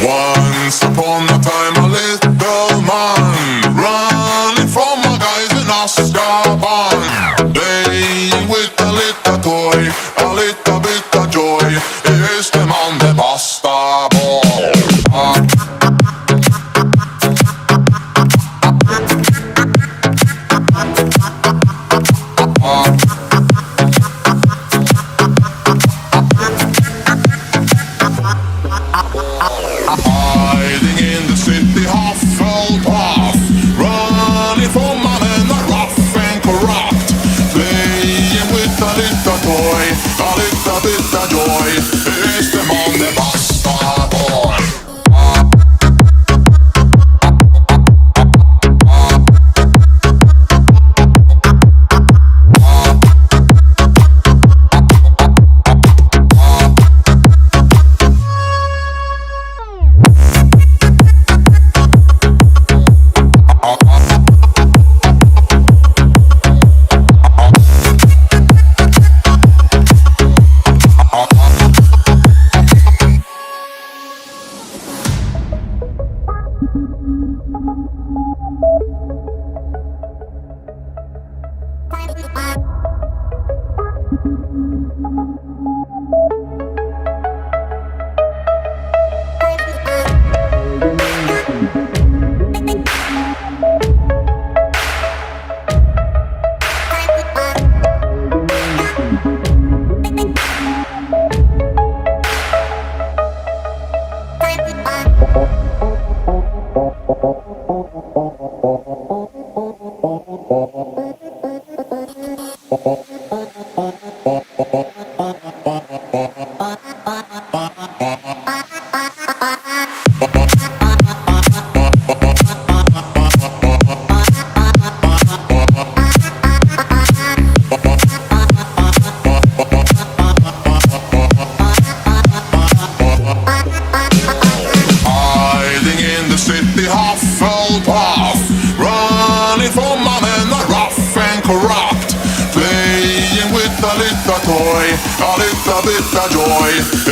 Once upon a time, a little man running from my guys in Azkaban, playing with a little toy, a little bit of joy. Here's the man, the Basta Boy. Hiding in the city, Hufflepuff, running from my men are rough and corrupt, playing with a little toy, a little bit of joy. Here's the man, the Basta Boy. Hiding in the city, Hufflepuff, running from my men are rough and corrupt, playing with a little toy, a little bit of joy.